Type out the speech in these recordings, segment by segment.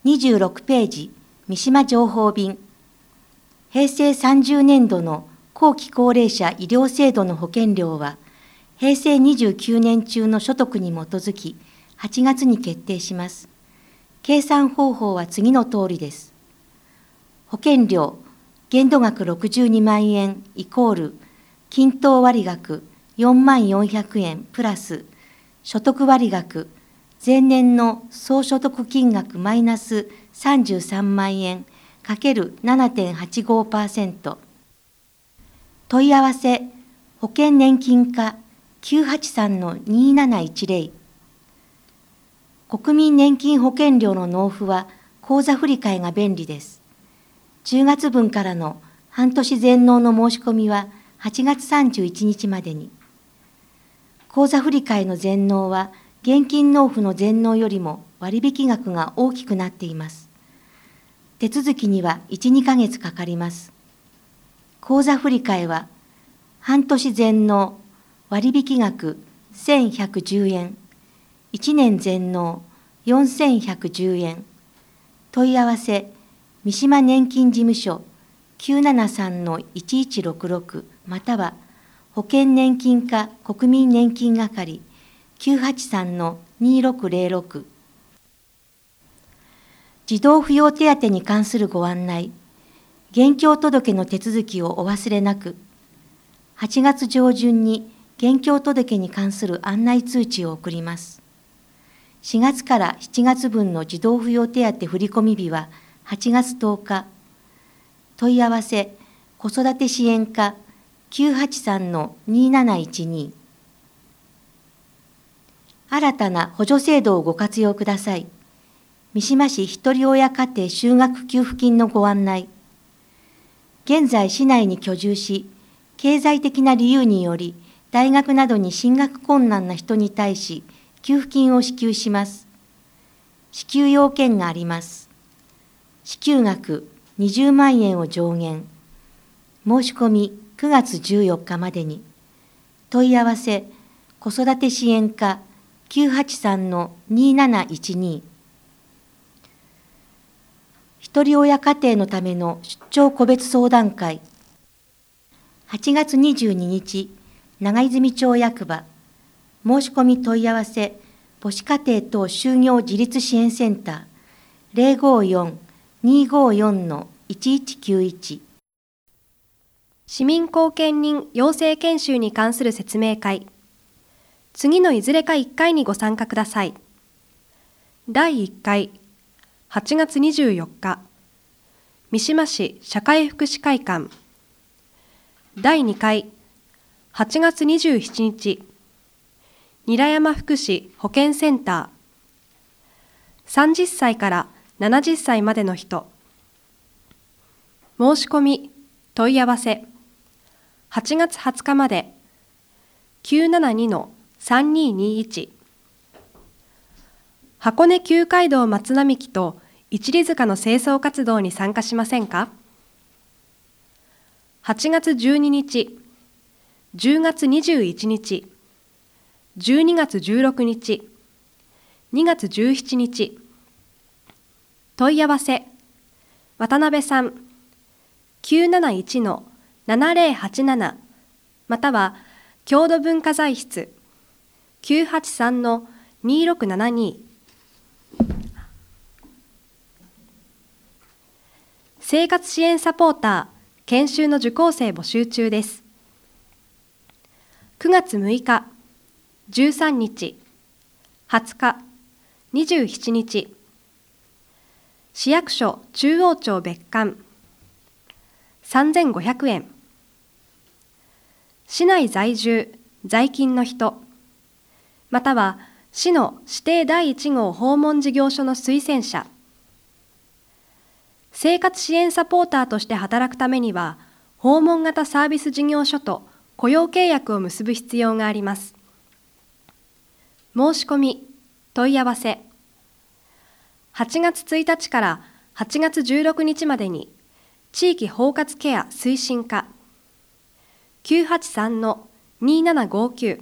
26ページ、三島情報便。平成30年度の後期高齢者医療制度の保険料は、平成29年中の所得に基づき、8月に決定します。計算方法は次の通りです。保険料、限度額62万円イコール、均等割額4万400円プラス、所得割額、前年の総所得金額マイナス33万円かける 7.85%。問い合わせ、保険年金課983-2710。国民年金保険料の納付は口座振替が便利です。10月分からの半年全納の申し込みは8月31日までに。口座振替の全納は現金納付の全納よりも割引額が大きくなっています。手続きには1、2ヶ月かかります。口座振替は半年全納割引額1110円、1年全納4110円。問い合わせ、三島年金事務所973-1166または保険年金課国民年金係983-2606。児童扶養手当に関するご案内、現況届の手続きをお忘れなく、8月上旬に現況届に関する案内通知を送ります。4月から7月分の児童扶養手当振込日は8月10日。問い合わせ、子育て支援課983-2712。新たな補助制度をご活用ください。三島市ひとり親家庭就学給付金のご案内。現在市内に居住し、経済的な理由により、大学などに進学困難な人に対し、給付金を支給します。支給要件があります。支給額20万円を上限。申し込み9月14日までに。問い合わせ、子育て支援課983-2712。ひとり親家庭のための出張個別相談会。8月22日、長泉町役場。申し込み問い合わせ、母子家庭等就業自立支援センター054-254-1191。 市民貢献人養成研修に関する説明会。次のいずれか1回にご参加ください。第1回、8月24日、三島市社会福祉会館。第2回、8月27日、韮山福祉保健センター。30歳から70歳までの人。申し込み、問い合わせ、8月20日まで、972-3221。箱根旧街道松並木と一里塚の清掃活動に参加しませんか？ 8 月12日、10月21日、12月16日、2月17日。問い合わせ、渡辺さん、971-7087または郷土文化財室983-2672。生活支援サポーター研修の受講生募集中です。9月6日、13日、20日、27日。市役所中央町別館3500円。市内在住、在勤の人、または市の指定第1号訪問事業所の推薦者。生活支援サポーターとして働くためには、訪問型サービス事業所と雇用契約を結ぶ必要があります。申し込み、問い合わせ。8月1日から8月16日までに、地域包括ケア推進課983-2759。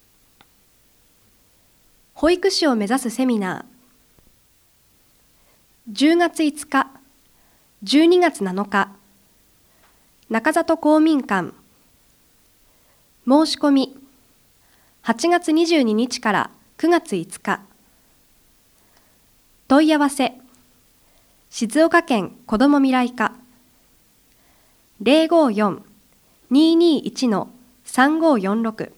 保育士を目指すセミナー。 10月5日、12月7日、中里公民館。申し込み、8月22日から9月5日。問い合わせ、静岡県子ども未来課。054-221-3546。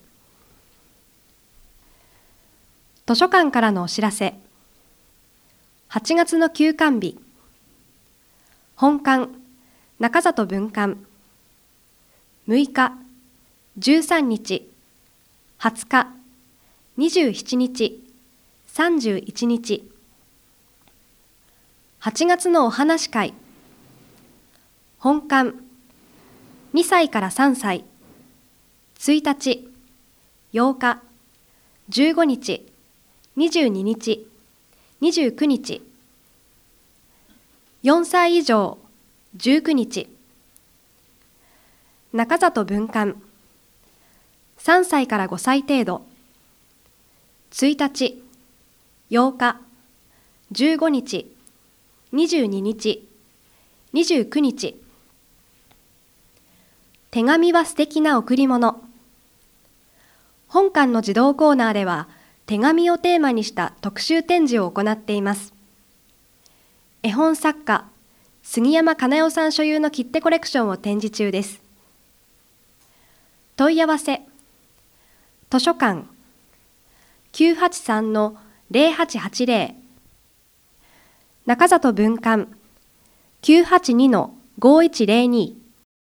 図書館からのお知らせ。8月の休館日。本館、中里分館。6日、13日、20日、27日、31日。8月のお話会。本館、2歳から3歳。1日、8日、15日、22日、29日。4歳以上、19日。中里分館。3歳から5歳程度。1日、8日、15日、22日、29日。手紙は素敵な贈り物。本館の児童コーナーでは、手紙をテーマにした特集展示を行っています。絵本作家、杉山かなよさん所有の切手コレクションを展示中です。問い合わせ、図書館 983-0880 中里分館 982-5102